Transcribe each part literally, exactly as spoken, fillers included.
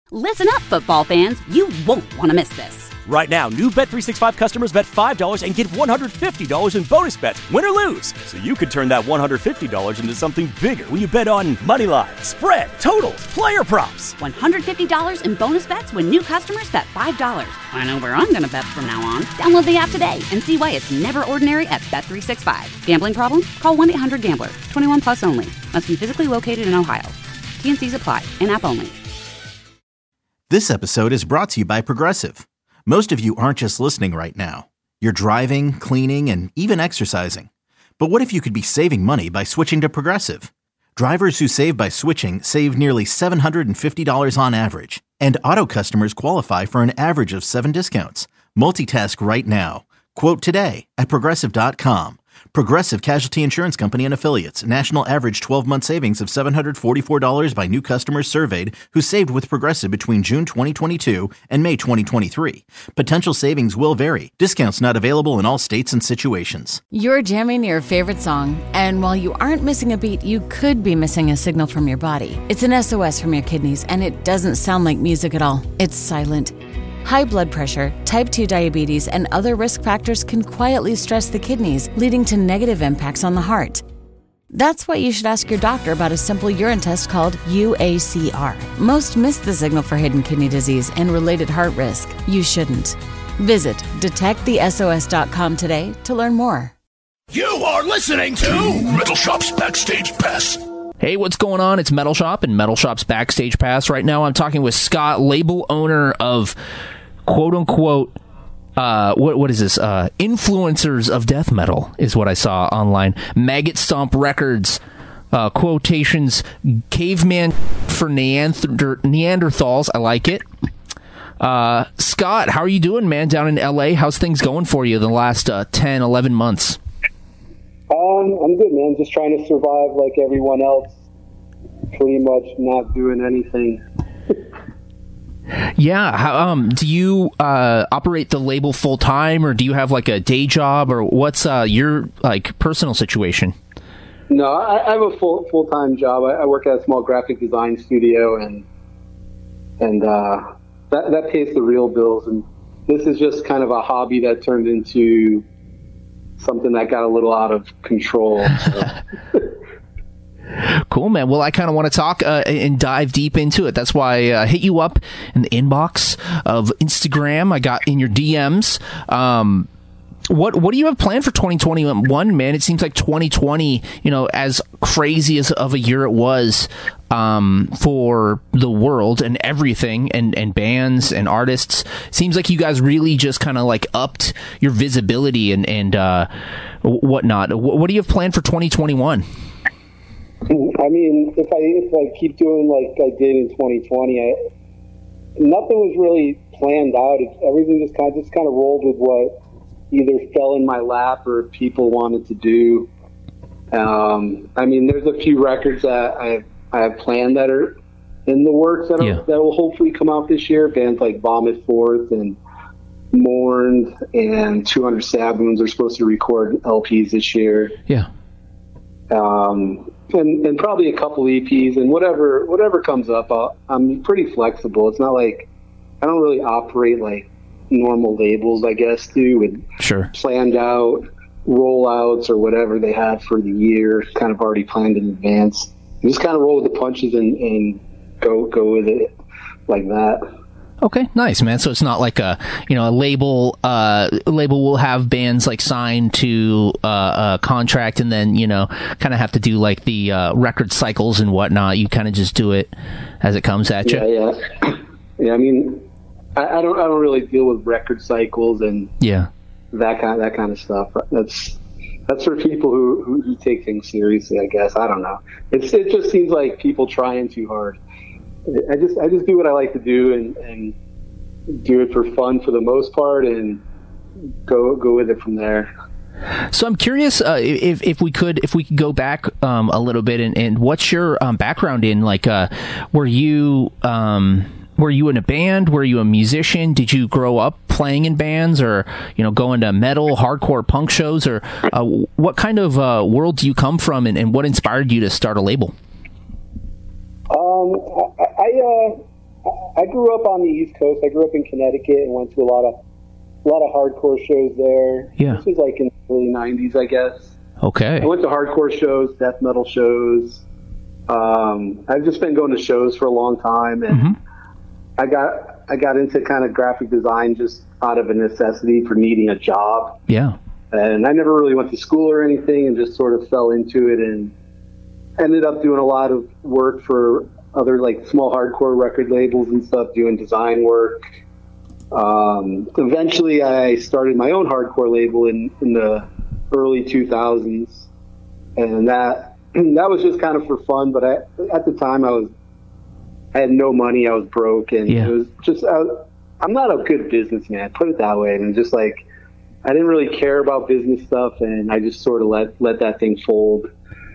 Listen up, football fans. You won't want to miss this. Right now, new Bet three sixty-five customers bet five dollars and get one hundred fifty dollars in bonus bets, win or lose. So you could turn that one hundred fifty dollars into something bigger when you bet on money line, spread, totals, player props. one hundred fifty dollars in bonus bets when new customers bet five dollars. I know where I'm going to bet from now on. Download the app today and see why it's never ordinary at Bet three sixty-five. Gambling problem? Call one eight hundred gambler. twenty-one plus only. Must be physically located in Ohio. T N Cs apply. In-app only. This episode is brought to you by Progressive. Most of you aren't just listening right now. You're driving, cleaning, and even exercising. But what if you could be saving money by switching to Progressive? Drivers who save by switching save nearly seven hundred fifty dollars on average. And auto customers qualify for an average of seven discounts. Multitask right now. Quote today at Progressive dot com. Progressive Casualty Insurance Company and Affiliates. National average twelve-month savings of seven hundred forty-four dollars by new customers surveyed who saved with Progressive between June twenty twenty-two and May twenty twenty-three. Potential savings will vary. Discounts not available in all states and situations. You're jamming your favorite song, and while you aren't missing a beat, you could be missing a signal from your body. It's an S O S from your kidneys, and it doesn't sound like music at all. It's silent. High blood pressure, type two diabetes, and other risk factors can quietly stress the kidneys, leading to negative impacts on the heart. That's why you should ask your doctor about a simple urine test called U A C R. Most miss the signal for hidden kidney disease and related heart risk. You shouldn't. Visit detect the S O S dot com today to learn more. You are listening to Metal Shop's Backstage Pass. Hey, what's going on? It's Metal Shop and Metal Shop's Backstage Pass. Right now I'm talking with Scott, label owner of quote-unquote, uh, what what is this? Uh, influencers of death metal is what I saw online. Maggot Stomp Records, uh, quotations, caveman for Neander- Neanderthals. I like it. Uh, Scott, how are you doing, man, down in L A? How's things going for you the last uh, ten, eleven months? Um, I'm good, man. Just trying to survive like everyone else. Pretty much not doing anything. Yeah. How, um, do you uh, operate the label full time, or do you have like a day job, or what's uh, your like personal situation? No, I, I have a full full time job. I, I work at a small graphic design studio, and and uh, that that pays the real bills. And this is just kind of a hobby that turned into something that got a little out of control. So. Cool, man. Well, I kind of want to talk uh, and dive deep into it. That's why I uh, hit you up in the inbox of Instagram. I got in your D Ms. Um, what what do you have planned for twenty twenty-one, man? It seems like twenty twenty, you know, as crazy as of a year it was um, for the world and everything, and, and bands and artists. Seems like you guys really just kind of like upped your visibility and, and uh, whatnot. What, what do you have planned for twenty twenty-one? I mean, if I if I keep doing like I did in twenty twenty, I, nothing was really planned out. It, everything just kind of just kind of rolled with what either fell in my lap or people wanted to do. Um, I mean, there's a few records that I I have planned that are in the works that, are, yeah. that will hopefully come out this year. Bands like Vomit Forth and Mourned and two hundred Stab Wounds are supposed to record L Ps this year. Yeah. Um, and, and probably a couple E Ps, and whatever whatever comes up, I'll, I'm pretty flexible. It's not like I don't really operate like normal labels, I guess, do with sure. planned out rollouts or whatever they have for the year, kind of already planned in advance. You just kind of roll with the punches and, and go go with it like that. Okay, nice, man. So it's not like a, you know, a label, uh, label will have bands like signed to uh, a contract and then, you know, kind of have to do like the uh, record cycles and whatnot. You kind of just do it as it comes at you. Yeah, yeah. Yeah, I mean, I, I don't, I don't really deal with record cycles and yeah, that kind, that kind of stuff. That's, that's for people who, who, who take things seriously, I guess. I don't know. It's, it just seems like people trying too hard. I just I just do what I like to do and, and do it for fun for the most part and go go with it from there. So I'm curious uh, if if we could if we could go back um, a little bit and, and what's your um, background in like uh, were you um, were you in a band? Were you a musician? Did you grow up playing in bands or you know going to metal, hardcore, punk shows, or uh, what kind of uh, world do you come from and, and what inspired you to start a label? Um, I I, uh, I grew up on the East Coast. I grew up in Connecticut and went to a lot of a lot of hardcore shows there. Yeah. This was like in the early nineties, I guess. Okay. I went to hardcore shows, death metal shows. Um, I've just been going to shows for a long time, and Mm-hmm. I got I got into kind of graphic design just out of a necessity for needing a job. Yeah. And I never really went to school or anything, and just sort of fell into it, and ended up doing a lot of work for other like small hardcore record labels and stuff, doing design work. Um, eventually, I started my own hardcore label in, in the early two thousands, and that that was just kind of for fun. But I, at the time, I was I had no money. I was broke, and Yeah. it was just I, I'm not a good businessman, put it that way. And just like I didn't really care about business stuff, and I just sort of let let that thing fold,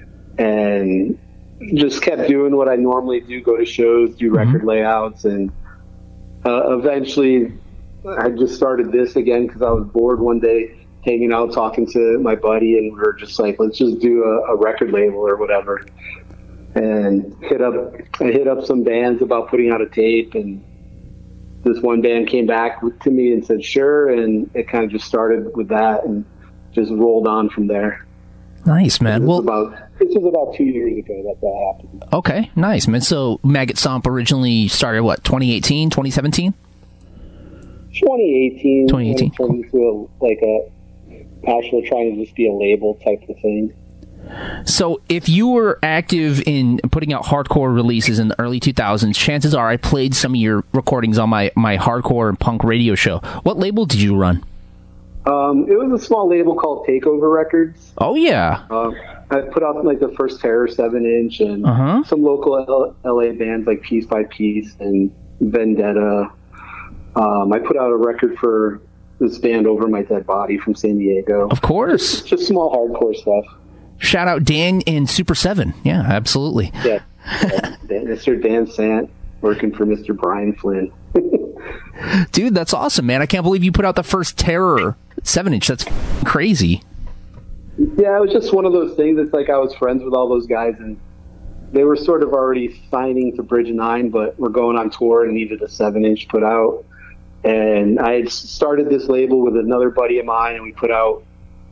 and just kept doing what I normally do: go to shows, do record Mm-hmm. layouts, and uh, eventually I just started this again because I was bored one day, hanging out, talking to my buddy, and we were just like, let's just do a, a record label or whatever. And hit up, I hit up some bands about putting out a tape, and this one band came back to me and said, sure. And it kind of just started with that and just rolled on from there. Nice, man. This Well, was about, this was about two years ago that that happened. okay, nice, man. So Maggot Stomp originally started, what, twenty eighteen, twenty seventeen? twenty eighteen. twenty eighteen, When it turned into a, like a, actually trying to just be a label type of thing. So if you were active in putting out hardcore releases in the early two thousands, chances are I played some of your recordings on my, my hardcore and punk radio show. What label did you run? Um, it was a small label called Takeover Records. Oh, yeah. Um, I put out like the first Terror seven inch and Uh-huh. some local L- LA bands like Piece by Piece and Vendetta. Um, I put out a record for this band Over My Dead Body from San Diego. Of course. Just small hardcore stuff. Shout out Dan in Super seven. Yeah, absolutely. Yeah. yeah. Dan, Mister Dan Sant working for Mister Brian Flynn. Dude, that's awesome, man. I can't believe you put out the first Terror seven inch. That's f- crazy. Yeah, it was just one of those things. It's like I was friends with all those guys, and they were sort of already signing to Bridge Nine, but were going on tour and needed a seven inch put out. And I had started this label with another buddy of mine, and we put out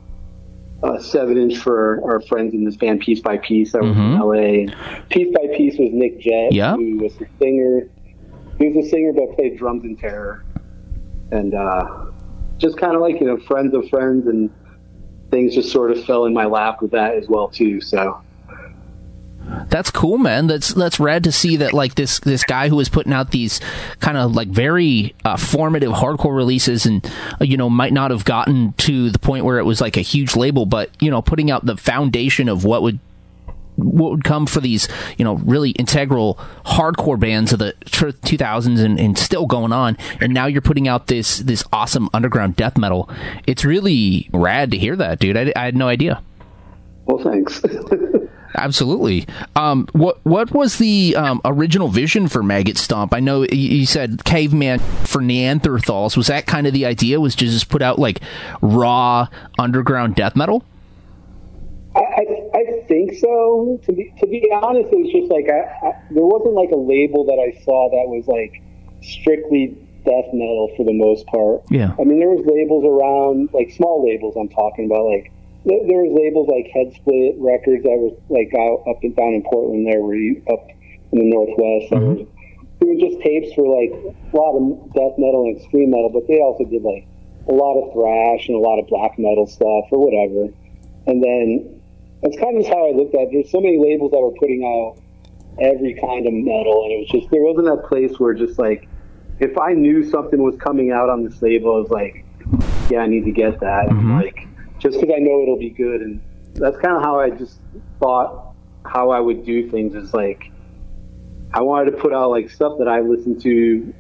a seven inch for our friends in this band Piece by Piece that was Mhm. in L A. Piece by Piece was Nick Jett, Yeah. who was the singer. He was a singer but played drums in Terror. And uh, just kind of like, you know, friends of friends, and things just sort of fell in my lap with that as well, too. So That's cool, man. That's that's rad to see that, like, this this guy who was putting out these kind of like very uh, formative hardcore releases, and uh, you know, might not have gotten to the point where it was like a huge label, but you know, putting out the foundation of what would what would come for these, you know, really integral hardcore bands of the two thousands, and, and still going on. And now you're putting out this this awesome underground death metal. It's really rad to hear that, dude. I, I had no idea. well, thanks. Absolutely. Um, what what was the um, original vision for Maggot Stomp? I know you, you said Caveman for Neanderthals. Was that kind of the idea? Was to just put out like raw underground death metal? I, I, I think so. To be to be honest, it was just like I, I, there wasn't like a label that I saw that was like strictly death metal for the most part. Yeah. I mean, there was labels around, like small labels. I'm talking about, like there, there was labels like Head Split Records that was like out up and down in Portland. There were up in the Northwest. That Mm-hmm. was doing just tapes for like a lot of death metal and extreme metal, but they also did like a lot of thrash and a lot of black metal stuff or whatever. And then that's kind of how I looked at it. There's so many labels that were putting out every kind of metal, and it was just, there wasn't that place where just like, if I knew something was coming out on this label, I was like, yeah, I need to get that. Mm-hmm. And like, just because I know it'll be good. And that's kind of how I just thought how I would do things, is like, I wanted to put out like stuff that I listened to,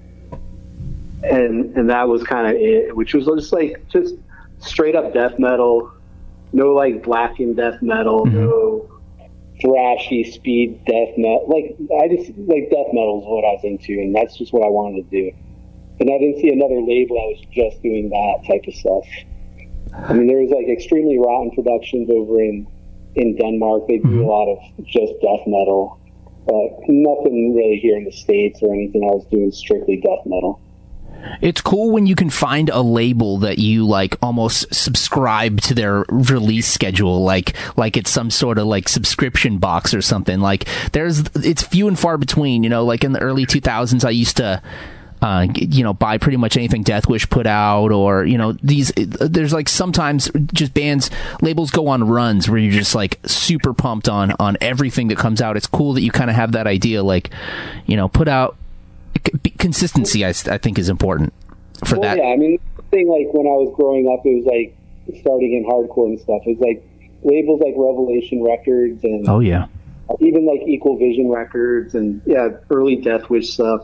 and and that was kind of it, which was just like, just straight up death metal. No, like blackened death metal, Mm-hmm. no thrashy speed death metal. Like, I just, like, death metal is what I was into, and that's just what I wanted to do. And I didn't see another label that was just doing that type of stuff. I mean, there was, like, Extremely Rotten Productions over in, in Denmark. They do Mm-hmm. a lot of just death metal. but nothing really here in the States or anything. I was doing strictly death metal. It's cool when you can find a label that you like almost subscribe to their release schedule, like like it's some sort of like subscription box or something. Like there's, it's few and far between, you know, like in the early two thousands, I used to, uh, you know, buy pretty much anything Deathwish put out, or, you know, these, there's like sometimes just bands, labels go on runs where you're just like super pumped on, on everything that comes out. It's cool that you kind of have that idea, like, you know, put out, consistency, I, I think, is important for well, that. Yeah, I mean, the thing, like, when I was growing up, it was like starting in hardcore and stuff. It was like labels like Revelation Records and oh yeah, even like Equal Vision Records and yeah, early Deathwish stuff.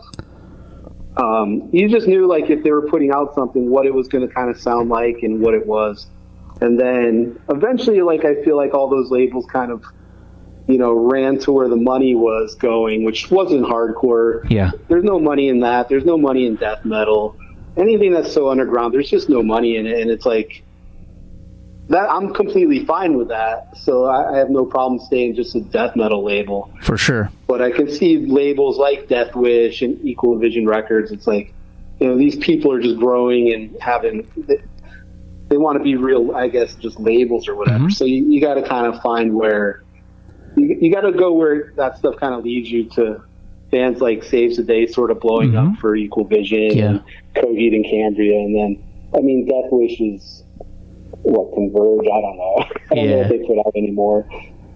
Um, you just knew like if they were putting out something, what it was going to kind of sound like and what it was. And then eventually, like, I feel like all those labels kind of, you know, ran to where the money was going, which wasn't hardcore. Yeah. There's no money in that. There's no money in death metal. Anything that's so underground, there's just no money in it. And it's like, that I'm completely fine with that. So I, I have no problem staying just a death metal label. For sure. But I can see labels like Deathwish and Equal Vision Records. It's like, you know, these people are just growing and having, they, they want to be real, I guess, just labels or whatever. Mm-hmm. So you, you got to kind of find where, You, you got to go where that stuff kind of leads you to bands like Saves the Day sort of blowing mm-hmm. up for Equal Vision yeah. and Coheed and Cambria. And then, I mean, Deathwish is, what, Converge? I don't know. I don't yeah. know what they put out anymore.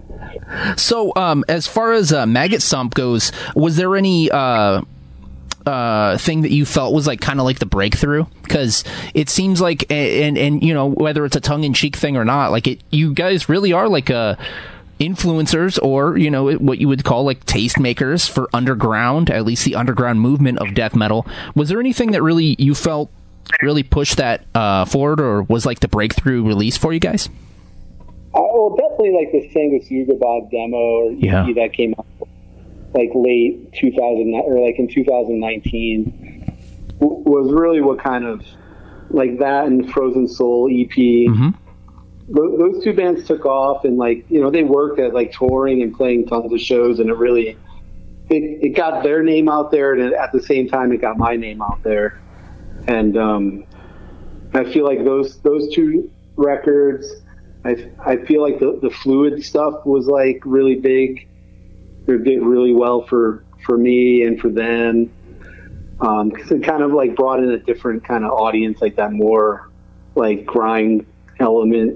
So, um, as far as uh, Maggot Stomp goes, was there any uh, uh, thing that you felt was like kind of like the breakthrough? Because it seems like, and, and, you know, whether it's a tongue-in-cheek thing or not, like it, you guys really are like a influencers, or, you know, what you would call like tastemakers for underground, at least the underground movement of death metal. Was there anything that really you felt really pushed that uh, forward, or was like the breakthrough release for you guys? Uh, well, definitely like the Sanguisugabog demo or yeah. E P that came out like late two thousand or like in two thousand nineteen w- was really what kind of like that and Frozen Soul E P. Mm-hmm. Those two bands took off, and like, you know, they worked at like touring and playing tons of shows, and it really it, it got their name out there, and at the same time it got my name out there. And um, I feel like those those two records, I I feel like the the Fluid stuff was like really big. It did really well for for me and for them, um, because it kind of like brought in a different kind of audience, like that more like grind element.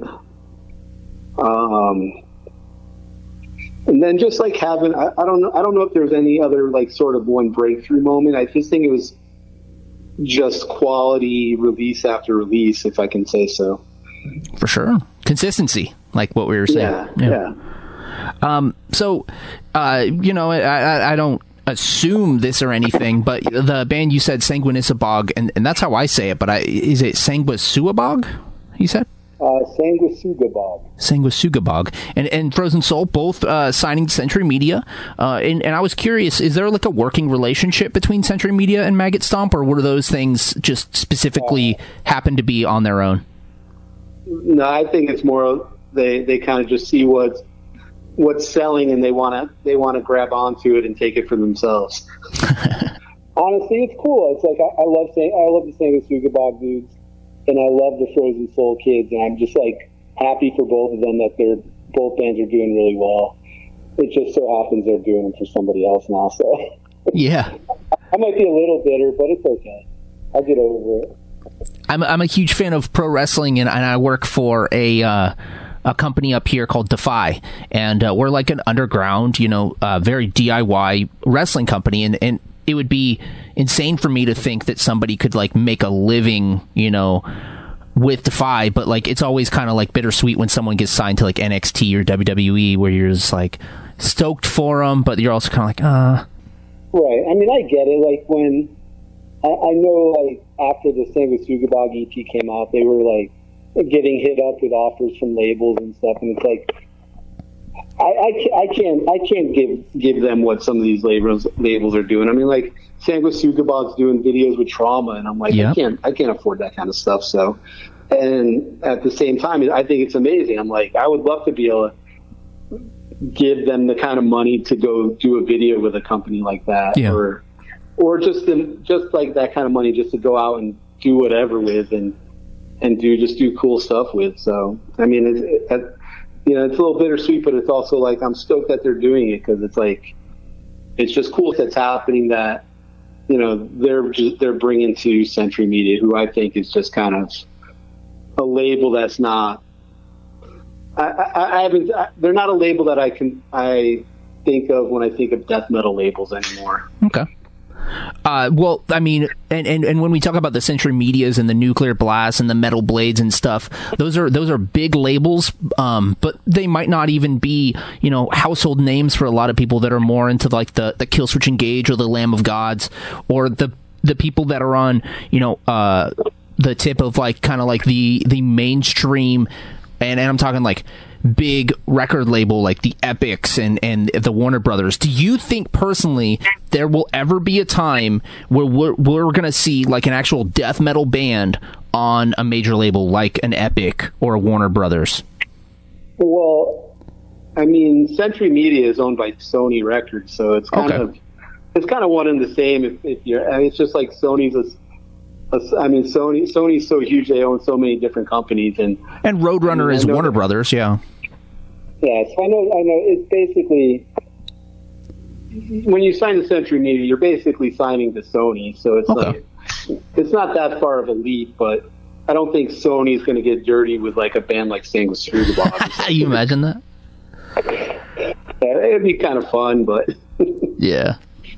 Um, and then just like having, I, I don't know, I don't know if there's any other like sort of one breakthrough moment. I just think it was just quality release after release, if I can say so. For sure. Consistency, like what we were saying. Yeah. Yeah. yeah. Um, so, uh, you know, I, I, I don't assume this or anything, but the band you said, Sanguisugabog, and, and that's how I say it, but I, is it Sanguisugabog, you said? Uh, Sanguisugabog. Sanguisugabog. And, and Frozen Soul, both uh, signing Century Media. Uh, and, and I was curious, is there like a working relationship between Century Media and Maggot Stomp, or were those things just specifically uh, happen to be on their own? No, I think it's more they, they kind of just see what's what's selling, and they want to they want to grab onto it and take it for themselves. Honestly, it's cool. It's like I, I love saying I love the Sanguisugabog dudes, and I love the Frozen Soul kids, and I'm just like happy for both of them that they're both bands are doing really well. It just so happens they're doing them for somebody else now, so yeah, I might be a little bitter, but it's okay. I'll get over it. I'm I'm a huge fan of pro wrestling, and, and I work for a uh, a company up here called Defy, and uh, we're like an underground, you know, uh, very D I Y wrestling company, and, and it would be insane for me to think that somebody could like make a living, you know, with Defy, but like it's always kind of like bittersweet when someone gets signed to like N X T or W W E, where you're just like stoked for them, but you're also kind of like, uh. Right. I mean, I get it. Like when I, I know, like after the Sanguisugabog E P came out, they were like getting hit up with offers from labels and stuff, and it's like I, I, I can't I can't give give them what some of these labels labels are doing. I mean, like Sanguisugabog's doing videos with Trauma, and I'm like, yep. I can't I can't afford that kind of stuff. So, and at the same time, I think it's amazing. I'm like, I would love to be able to give them the kind of money to go do a video with a company like that, yeah. or or just in, just like that kind of money just to go out and do whatever with and and do just do cool stuff with. So I mean, it's it, you know, it's a little bittersweet, but it's also like I'm stoked that they're doing it because it's like it's just cool that's happening that you know they're just, they're bringing to Century Media, who I think is just kind of a label that's not. I, I, I haven't. I, they're not a label that I can. I think of when I think of death metal labels anymore. Okay. Uh, well, I mean, and, and, and when we talk about the Century Medias and the Nuclear Blast and the Metal Blades and stuff, those are those are big labels, um, but they might not even be, you know, household names for a lot of people that are more into like the, the Killswitch Engage or the Lamb of Gods or the the people that are on, you know, uh, the tip of like kind of like the the mainstream, and, and I'm talking like big record label like the Epics and, and the Warner Brothers. Do you think personally there will ever be a time where we're, we're going to see like an actual death metal band on a major label like an Epic or a Warner Brothers? Well, I mean, Century Media is owned by Sony Records, so it's kind okay. of it's kind of one and the same. If, if you're, I mean, it's just like Sony's a, a, I mean, Sony Sony's so huge; they own so many different companies, and and Roadrunner I mean, is Warner that, Brothers, yeah. Yeah, so I know. I know. It's basically when you sign to Century Media, you're basically signing to Sony. So it's okay. like it's not that far of a leap, but I don't think Sony's going to get dirty with like a band like Sanguisugabogg. You imagine that? Yeah, it'd be kind of fun, but yeah.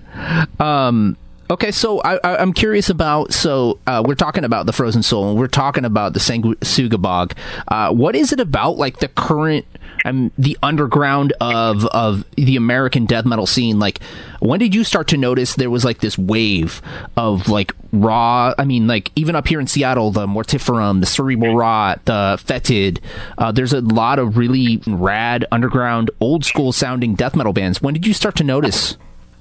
Um. Okay, so I, I, I'm curious about, so uh, we're talking about the Frozen Soul, and we're talking about the Sanguisugabogg. Uh, what is it about, like, the current, um, the underground of of the American death metal scene? Like, when did you start to notice there was, like, this wave of, like, raw, I mean, like, even up here in Seattle, the Mortiferum, the Cerebral Rot, the Fetid, uh, there's a lot of really rad, underground, old-school-sounding death metal bands. When did you start to notice?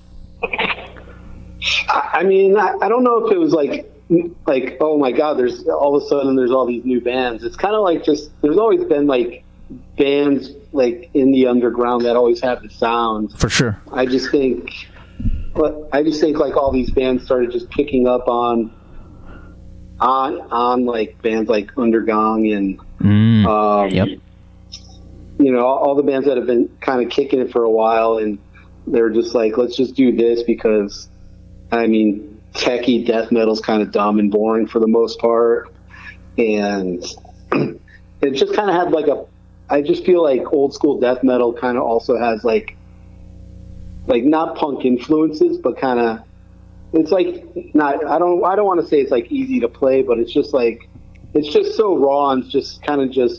I mean, I, I don't know if it was like, like, oh my God, there's all of a sudden there's all these new bands. It's kind of like just, there's always been like bands like in the underground that always have the sound. For sure. I just think, I just think like all these bands started just picking up on, on, on like bands like Undergang and, mm, um, yep. you know, all, all the bands that have been kind of kicking it for a while, and they're just like, let's just do this because, I mean, techie death metal's kind of dumb and boring for the most part, and it just kind of had like a. I just feel like old school death metal kind of also has like, like not punk influences, but kind of, it's like not. I don't. I don't want to say it's like easy to play, but it's just like, it's just so raw and it's just kind of just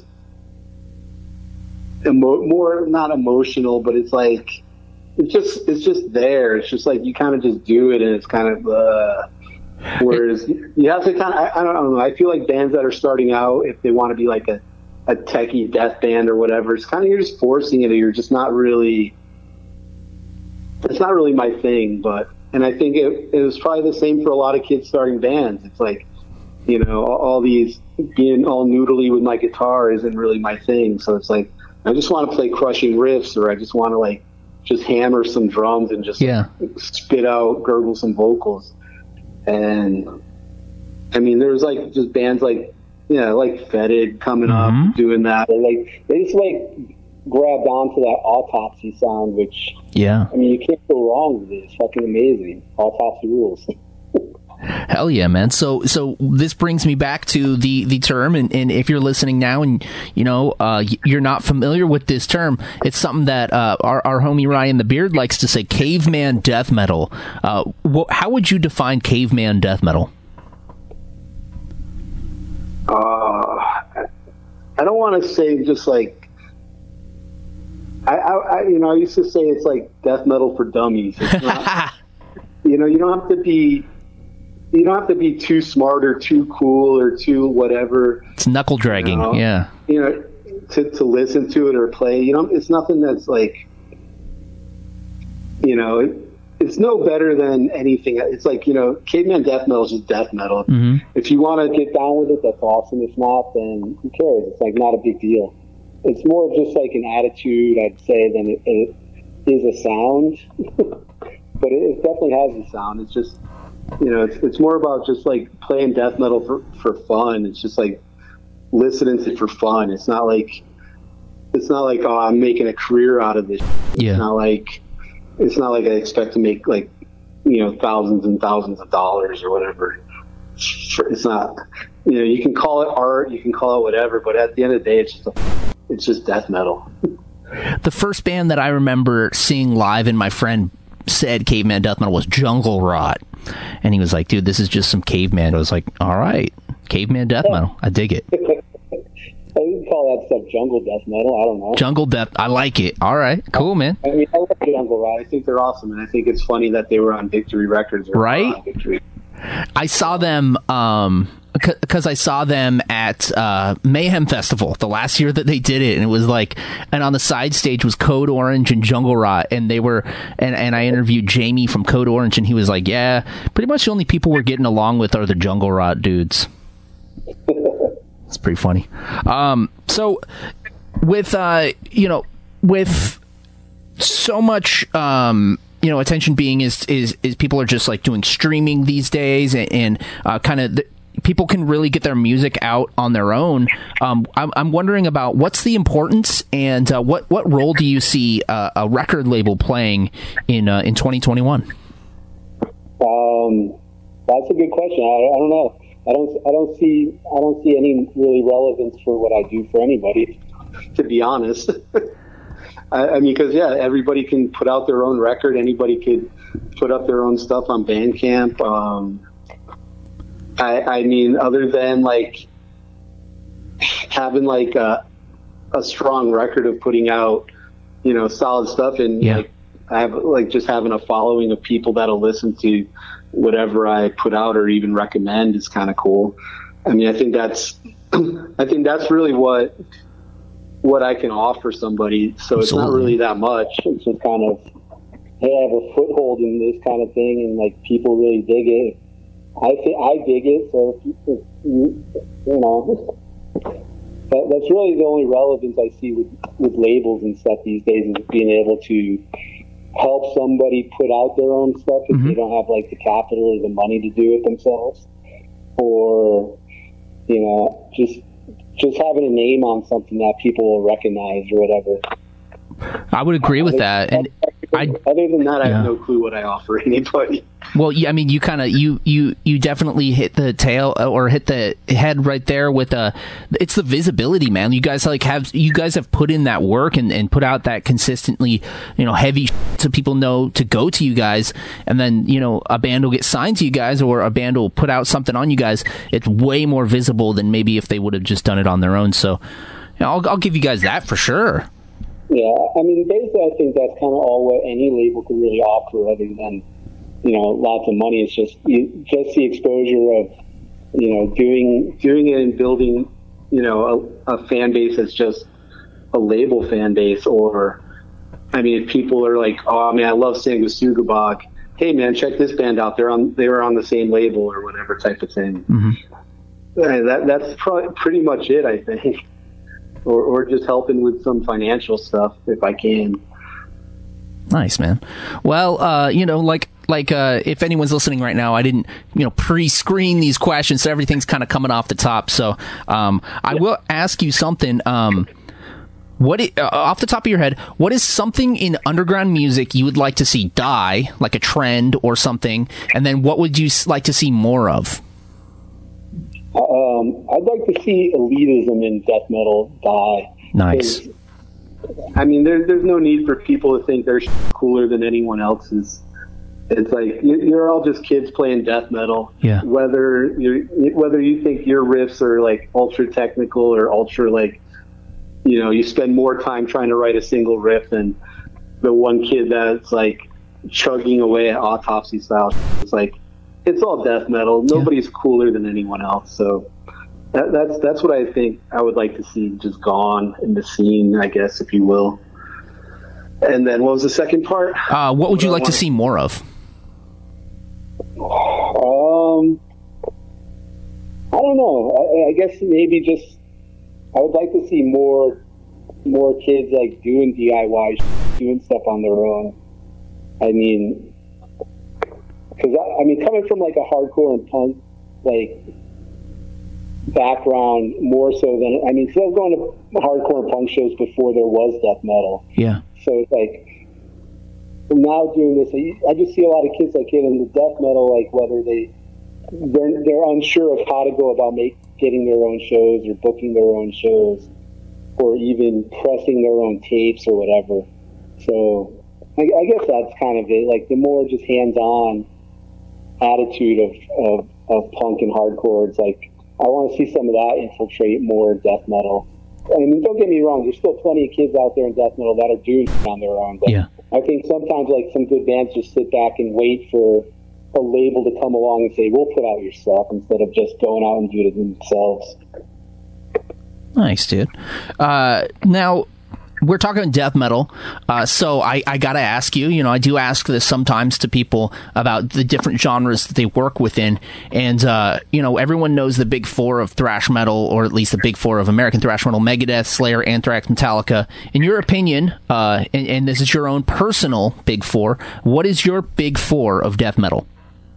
emo- more not emotional, but it's like. It's just it's just there. It's just like you kind of just do it, and it's kind of. Uh, whereas you have to kind of. I, I don't know. I feel like bands that are starting out, if they want to be like a, a techie death band or whatever, it's kind of you're just forcing it. Or you're just not really. It's not really my thing, but and I think it, it was probably the same for a lot of kids starting bands. It's like, you know, all, all these being all noodly with my guitar isn't really my thing. So it's like I just want to play crushing riffs, or I just want to like. Just hammer some drums and just yeah. spit out, gurgle some vocals. And I mean, there's like just bands like, you know, like Fetid coming mm-hmm. up, doing that. Or like, they just like grabbed onto that Autopsy sound, which, yeah. I mean, you can't go wrong with it. It's fucking amazing. Autopsy rules. Hell yeah, man. So so this brings me back to the, the term, and, and if you're listening now and, you know, uh, you're not familiar with this term, it's something that uh, our, our homie Ryan the Beard likes to say, caveman death metal. Uh, wh- how would you define caveman death metal? Uh, I don't want to say just like, I, I, I, you know, I used to say it's like death metal for dummies. It's not, you know, you don't have to be... You don't have to be too smart or too cool or too whatever. It's knuckle dragging, you know, yeah. You know, to, to listen to it or play. You know, it's nothing that's like, you know, it, it's no better than anything. It's like, you know, caveman death metal is just death metal. Mm-hmm. If you want to get down with it, that's awesome. If not, then who cares? It's like not a big deal. it's more of just like an attitude, I'd say, than it, it is a sound. But it, it definitely has a sound. It's just, you know, it's it's more about just like playing death metal for, for fun. It's just like listening to it for fun. It's not like it's not like oh, I'm making a career out of this. Yeah. It's not like it's not like I expect to make like, you know, thousands and thousands of dollars or whatever. It's not, you know, you can call it art, you can call it whatever, but at the end of the day, it's just a, it's just death metal. The first band that I remember seeing live, and my friend said caveman death metal, was Jungle Rot, and he was like, "Dude, this is just some caveman." I was like, "All right, caveman death metal, I dig it." I would call that stuff jungle death metal. I don't know. Jungle death, I like it. All right, cool, man. I mean, I like Jungle Rot. I think they're awesome, and I think it's funny that they were on Victory Records, or right? On Victory. I saw them. Um, because I saw them at uh, Mayhem Festival the last year that they did it, and it was like, and on the side stage was Code Orange and Jungle Rot, and they were, and, and I interviewed Jamie from Code Orange, and he was like, yeah, pretty much the only people we're getting along with are the Jungle Rot dudes. It's pretty funny. Um, so with, uh, you know, with so much, um, you know, attention being is, is, is people are just like doing streaming these days, and, and uh, kind of, the, people can really get their music out on their own. Um, I'm, I'm wondering about what's the importance, and uh, what, what role do you see uh, a record label playing in uh, in twenty twenty-one? Um, that's a good question. I, I don't know. I don't. I don't see. I don't see any really relevance for what I do for anybody, to be honest. I, I mean, because yeah, everybody can put out their own record. Anybody could put up their own stuff on Bandcamp. Um, I, I mean, other than like having like a, a strong record of putting out, you know, solid stuff, and yeah. like I have like just having a following of people that'll listen to whatever I put out or even recommend is kind of cool. I mean, I think that's I think that's really what what I can offer somebody. So it's Absolutely. not really that much. It's just kind of, hey, I have a foothold in this kind of thing, and like people really dig it. I think I dig it, so if you, if you, you know, that, that's really the only relevance I see with, with labels and stuff these days, is being able to help somebody put out their own stuff if Mm-hmm. they don't have like the capital or the money to do it themselves, or you know, just just having a name on something that people will recognize or whatever. I would agree with that, and I. Other than that, I Yeah. have no clue what I offer anybody. Well, yeah, I mean, you kind of you you you definitely hit the tail or hit the head right there with uh it's the visibility, man. You guys like have you guys have put in that work and, and put out that consistently, you know, heavy so people know to go to you guys, and then, you know, a band will get signed to you guys, or a band will put out something on you guys. It's way more visible than maybe if they would have just done it on their own. So, you know, I'll I'll give you guys that for sure. Yeah, I mean, basically, I think that's kind of all what any label can really offer, other than, you know, lots of money. It's just you, just the exposure of, you know, doing doing it and building, you know, a, a fan base that's just a label fan base. Or, I mean, if people are like, oh man, I love Sanguisugabog. Hey man, check this band out. They're on they were on the same label or whatever type of thing. Mm-hmm. And that that's pro- pretty much it, I think. Or, or just helping with some financial stuff if I can. Nice, man. Well, uh, you know, like like uh, if anyone's listening right now, I didn't, you know, pre-screen these questions, so everything's kind of coming off the top. So um, I yeah. will ask you something. Um, what it, uh, off the top of your head, what is something in underground music you would like to see die, like a trend or something, and then what would you like to see more of? Um, I'd like to see elitism in death metal die. Nice. I mean, there, there's no need for people to think they're cooler than anyone else's. It's like you're all just kids playing death metal. Yeah. Whether you whether you think your riffs are like ultra technical or ultra like, you know, you spend more time trying to write a single riff than the one kid that's like chugging away at Autopsy style. It's like, it's all death metal. Nobody's yeah. cooler than anyone else. So that, that's that's what I think I would like to see just gone in the scene, I guess, if you will. And then what was the second part? Uh, what would you like to see more of? Um, I don't know. I, I guess maybe just I would like to see more more kids like doing D I Y, doing stuff on their own. I mean, because I, I mean, coming from like a hardcore and punk like background more so than I mean, because I was going to hardcore and punk shows before there was death metal. Yeah. So it's like now doing this, I just see a lot of kids like get into death metal, like whether they they're they're unsure of how to go about make getting their own shows or booking their own shows, or even pressing their own tapes or whatever. So I, I guess that's kind of it. Like the more just hands-on attitude of, of, of punk and hardcore, it's like I want to see some of that infiltrate more death metal. I mean, don't get me wrong, there's still plenty of kids out there in death metal that are doing it on their own. But yeah. I think sometimes like some good bands just sit back and wait for a label to come along and say, we'll put out your stuff, instead of just going out and doing it themselves. Nice, dude. Uh, now, we're talking death metal, uh, so I, I gotta ask you, you know, I do ask this sometimes to people about the different genres that they work within, and, uh, you know, everyone knows the big four of thrash metal, or at least the big four of American thrash metal: Megadeth, Slayer, Anthrax, Metallica. In your opinion, uh, and, and this is your own personal big four, what is your big four of death metal?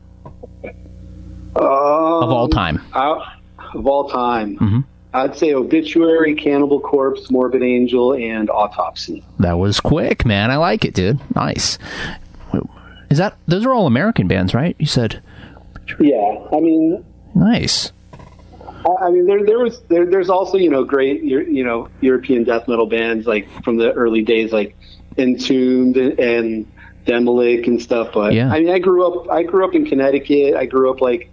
Um, of all time. I, of all time. Mm-hmm. I'd say Obituary, Cannibal Corpse, Morbid Angel, and Autopsy. That was quick, man. I like it, dude. Nice. Is that those are all American bands, right? You said. Yeah, I mean. Nice. I, I mean, there there was there, there's also you know great you know European death metal bands like from the early days, like Entombed and, and Demolic and stuff. But yeah. I mean, I grew up I grew up in Connecticut. I grew up like.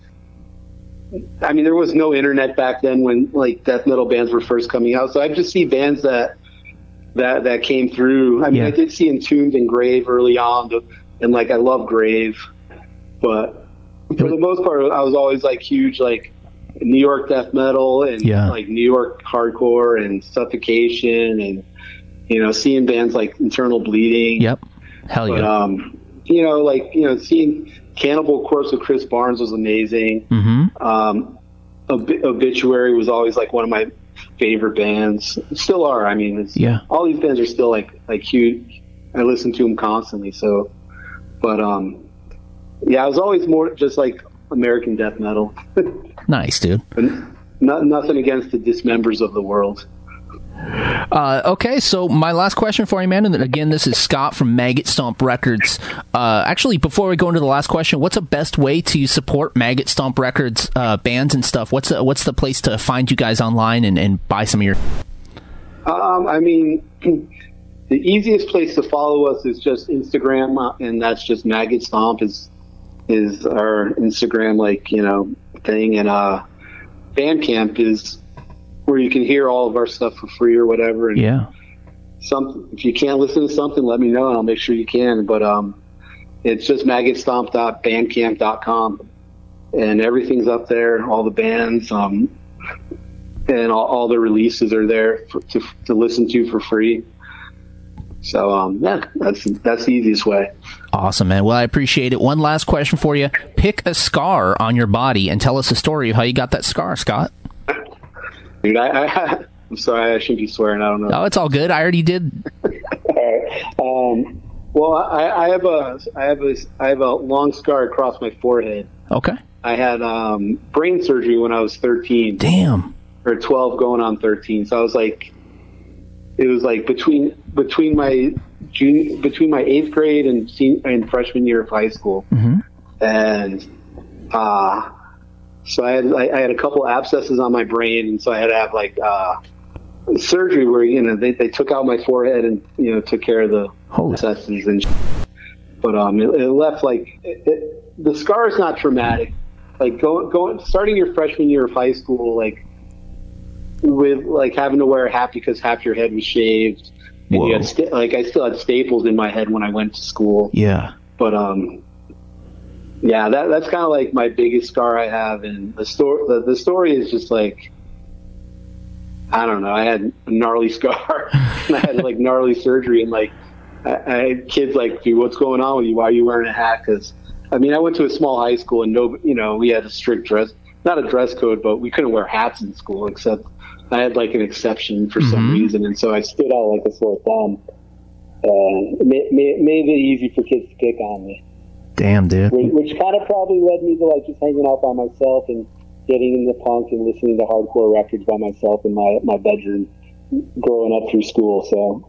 I mean, there was no internet back then when like death metal bands were first coming out. So I just see bands that that that came through. I mean, yeah. I did see Entombed and Grave early on, and like I love Grave, but for the most part, I was always like huge like New York death metal and yeah. like New York hardcore and Suffocation, and you know, seeing bands like Internal Bleeding. Yep, hell yeah. But, um, you know, like you know, seeing Cannibal Corpse with Chris Barnes was amazing. Mm-hmm. Um, Ob- Obituary was always like one of my favorite bands. Still are. I mean, it's, yeah. all these bands are still like like huge. I listen to them constantly. So, but um, yeah, I was always more just like American death metal. Nice, dude. Not, nothing against the Dismembers of the world. Uh, okay, so my last question for you, man, and again, this is Scott from Maggot Stomp Records. Uh, actually, before we go into the last question, what's the best way to support Maggot Stomp Records uh, bands and stuff? What's the, what's the place to find you guys online and, and buy some of your... Um, I mean, the easiest place to follow us is just Instagram, uh, and that's just Maggot Stomp is is our Instagram, like, you know, thing, and uh, Bandcamp is where you can hear all of our stuff for free or whatever. And yeah. Some, if you can't listen to something, let me know and I'll make sure you can. But um, it's just maggot stomp dot bandcamp dot com, and everything's up there. All the bands, um, and all, all the releases are there for, to to listen to for free. So um, yeah, that's that's the easiest way. Awesome, man. Well, I appreciate it. One last question for you: pick a scar on your body and tell us the story of how you got that scar, Scott. Dude, I, I, I'm sorry, I shouldn't be swearing. I don't know. Oh, it's all good. I already did. All right. Um, well, I, I have a, I have a, I have a long scar across my forehead. Okay. I had um, brain surgery when I was thirteen. Damn. Or twelve, going on thirteen. So I was like, it was like between between my junior, between my eighth grade and senior, and freshman year of high school, mm-hmm. and uh so I had I, I had a couple abscesses on my brain, and so I had to have like uh, surgery where you know they, they took out my forehead and you know took care of the Holy. abscesses and. But um, it, it left like it, it, the scar is not traumatic. Like going going starting your freshman year of high school, like with like having to wear a hat because half your head was shaved, and Whoa. you had sta- like I still had staples in my head when I went to school. Yeah. But um. Yeah, that that's kind of like my biggest scar I have, and the story the, the story is just like I don't know. I had a gnarly scar, and I had like gnarly surgery, and like I, I had kids like, "Dude, what's going on with you? Why are you wearing a hat?" Because I mean, I went to a small high school, and no, you know, we had a strict dress, not a dress code, but we couldn't wear hats in school except I had like an exception for mm-hmm. some reason, and so I stood out like a sore thumb. Uh, made, made, made it easy for kids to pick on me. Damn, dude. Which, which kind of probably led me to like just hanging out by myself and getting into punk and listening to hardcore records by myself in my my bedroom growing up through school.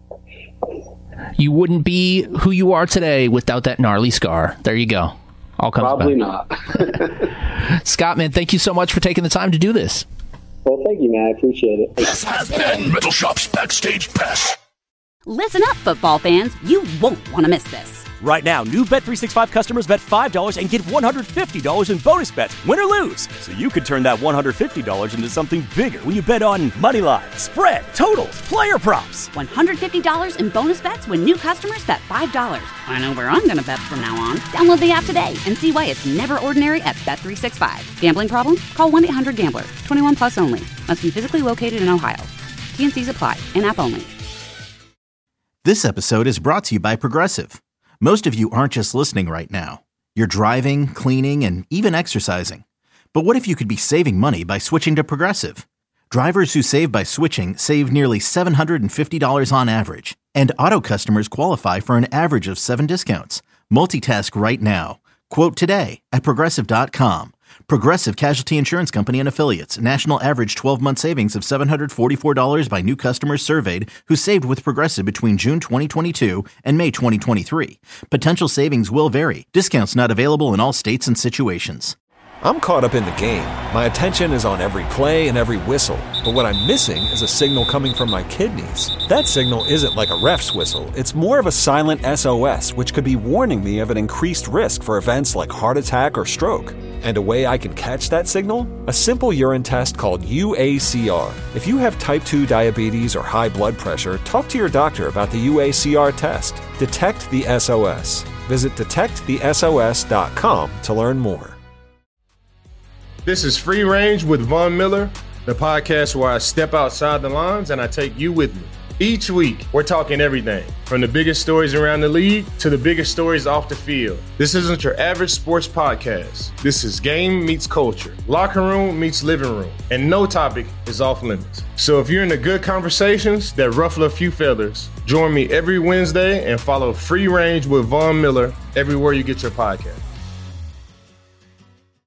So you wouldn't be who you are today without that gnarly scar. There you go. All comes Probably back. not. Scott, man, thank you so much for taking the time to do this. Well, thank you, man. I appreciate it. This has been Metal Shop's Backstage Pass. Listen up, football fans. You won't want to miss this. Right now, new Bet three sixty-five customers bet five dollars and get one hundred fifty dollars in bonus bets, win or lose. So you could turn that one hundred fifty dollars into something bigger when you bet on money line, spread, totals, player props. one hundred fifty dollars in bonus bets when new customers bet five dollars. I know where I'm going to bet from now on. Download the app today and see why it's never ordinary at Bet three sixty-five. Gambling problem? Call one eight hundred gambler. twenty-one plus only. Must be physically located in Ohio. T N Cs apply. In-app only. This episode is brought to you by Progressive. Most of you aren't just listening right now. You're driving, cleaning, and even exercising. But what if you could be saving money by switching to Progressive? Drivers who save by switching save nearly seven hundred fifty dollars on average. And auto customers qualify for an average of seven discounts. Multitask right now. Quote today at Progressive dot com. Progressive Casualty Insurance Company and Affiliates. National average twelve-month savings of seven hundred forty-four dollars by new customers surveyed who saved with Progressive between June twenty twenty-two and May twenty twenty-three. Potential savings will vary. Discounts not available in all states and situations. I'm caught up in the game. My attention is on every play and every whistle. But what I'm missing is a signal coming from my kidneys. That signal isn't like a ref's whistle. It's more of a silent S O S, which could be warning me of an increased risk for events like heart attack or stroke. And a way I can catch that signal? A simple urine test called U A C R. If you have type two diabetes or high blood pressure, talk to your doctor about the U A C R test. Detect the S O S. Visit detect the S O S dot com to learn more. This is Free Range with Von Miller, the podcast where I step outside the lines and I take you with me. Each week, we're talking everything, from the biggest stories around the league to the biggest stories off the field. This isn't your average sports podcast. This is game meets culture, locker room meets living room, and no topic is off limits. So if you're into good conversations that ruffle a few feathers, join me every Wednesday and follow Free Range with Von Miller everywhere you get your podcast.